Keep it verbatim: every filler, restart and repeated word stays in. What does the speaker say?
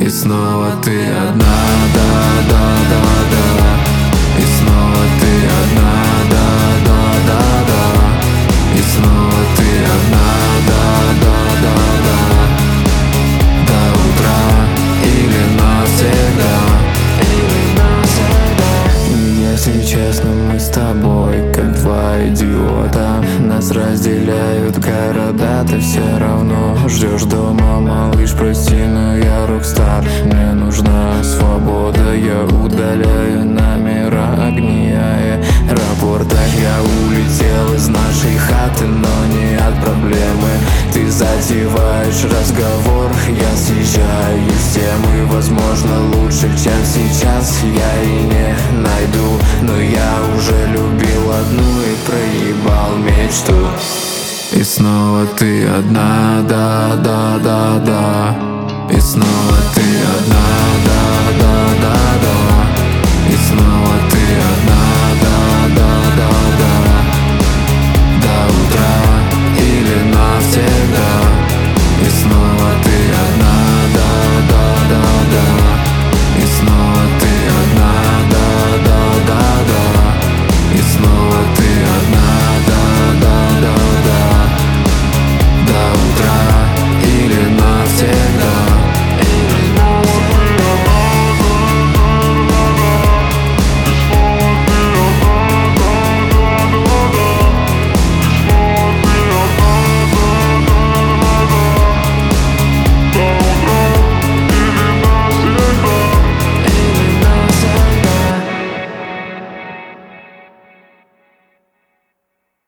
И снова ты одна, да, да, да, да. И снова ты одна, да, да, да, да. И снова ты одна, да, да, да, да. До утра или навсегда, или навсегда. Если честно, мы с тобой как два идиота. Нас разделяют города, ты все равно ждешь дома. Малыш, прости, но я рок-стар. Мне нужна свобода, я удаляю номера, огни аэропорта. Я улетел из нашей хаты, но не от проблемы. Ты затеваешь разговор, я съезжаю с темы. Возможно, лучше, чем сейчас, я и не найду. Но я уже любил одну и проебал мечту. И снова ты одна, да, да, да, да. И снова ты одна, да, да, да, да. И снова ты одна.